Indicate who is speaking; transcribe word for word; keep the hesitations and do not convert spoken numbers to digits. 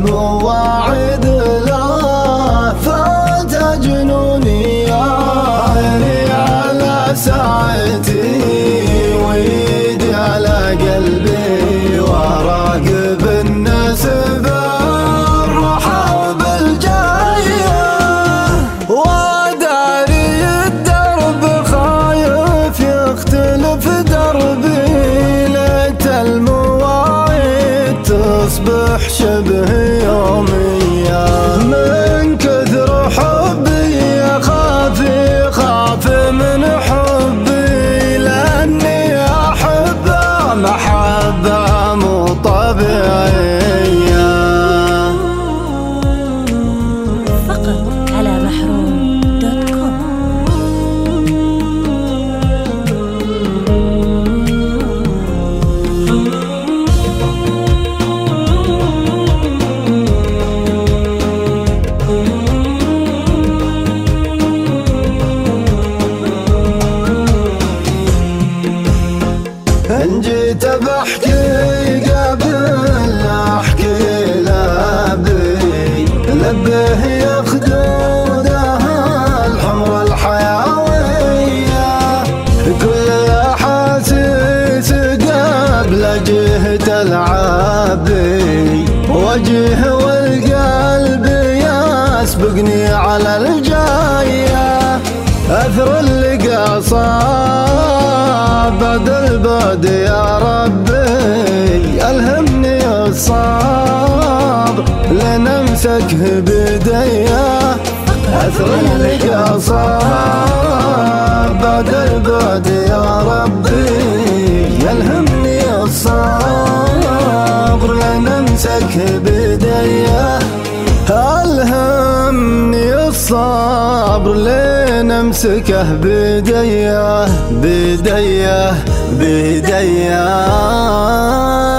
Speaker 1: المواعيد لا فات جنوني عيني على ساعتي ويدي على قلبي وراقب الناس بالروحة وبالجاية وداري الدرب خايف يختلف دربي ليت المواعيد تصبح شبه يومية من كثر حبي أخاف يخاف من حبي لأني أحبه محبة مو طبيعية.
Speaker 2: فقط على محروم دوت كوم.
Speaker 1: إن جيت بحكي قبل أحكي لأبي لبه يا خدودها الحمر الحيوية كل أحاسيس قبل جهة العبي وجه والقلب يسبقني على الجاية أثر اللقا صاب بعد البعد يا ربي ألهمني الصبر لنمسكه بيديه أثر اللقا صاب بعد البعد يا ربي يلهمني الصبر لنمسكه بيديه ألهمني الصبر لنمسكه بيديه بيديه بيديه.